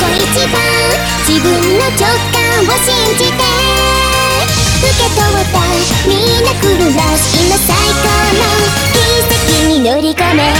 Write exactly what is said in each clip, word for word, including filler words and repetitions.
一番自分の直感を信じて受け取ったミラクルラッシュ今最高の奇跡に乗り込め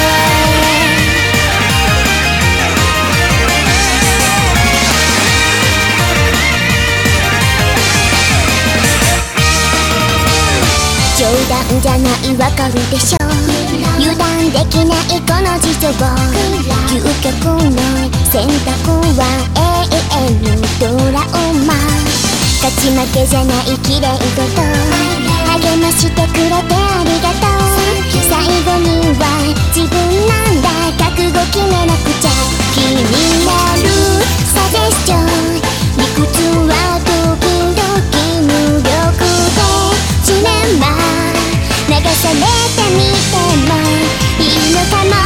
冗談じゃないわかるでしょ油断できないこの事情究極の選択は永遠のドラマ勝ち負けじゃない綺麗事励ましてくれてありがとう最後には自分なんだ覚悟決めなくちゃ気になるサジェスチョン理屈は時々無力でジレンマ流されてみてもいいのかも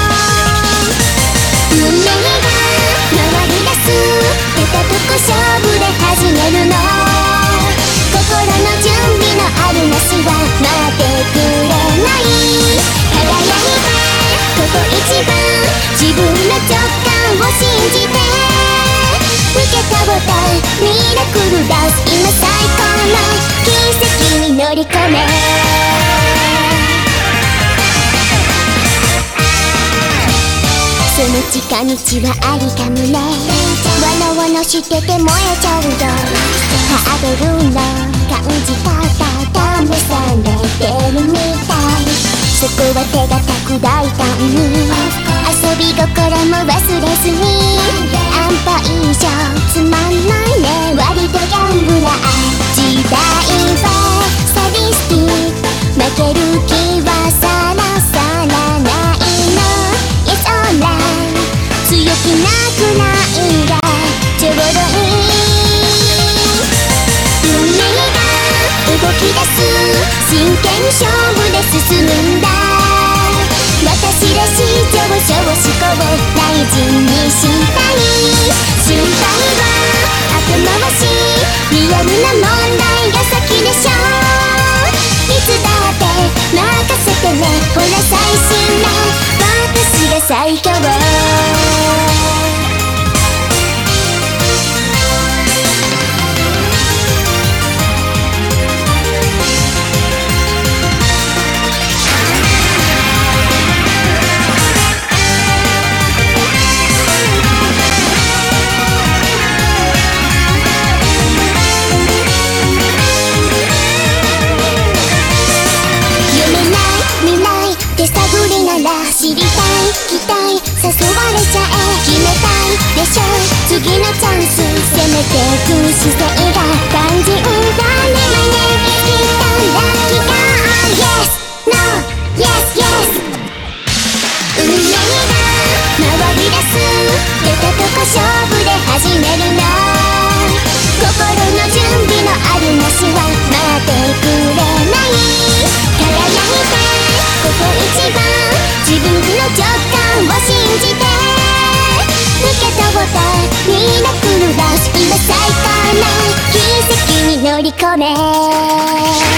運命が回り出す出たとこ勝負で始めるの心の準備のあるなしは待ってくれない輝いてここ一番自分の直感を信じて受け取ったミラクルダンス今最高の奇跡に乗り込めその近道はありかもねわのわのしてて燃えちゃうよハードルの感じ方試されてるみたいそこは手堅く大胆に遊び心も忘れずに安牌以上つまんないね割とギャンブラー時代はサディスティック負ける気はさらさらないの Yes alright 強気なくないがちょうどいい運命が動き出す真剣勝負で進むんだ私らしい上昇思考を大事にしたい心配は後回しリアルな問題が先でしょいつだって任せてねほら最新な私が最強手探りなら知りたい期待誘われちゃえ決めたいでしょ次のチャンス攻めてく姿勢が肝心だね My name is Kita Lucky Girl Yes No Yes Yes 運命が回り出す出たとこ勝負で始めるの心の準備のあるなしは待ってくれない輝いてここ一番自分の直感を信じて受け取ったミラクルダッシュ今最高の奇跡に乗り込め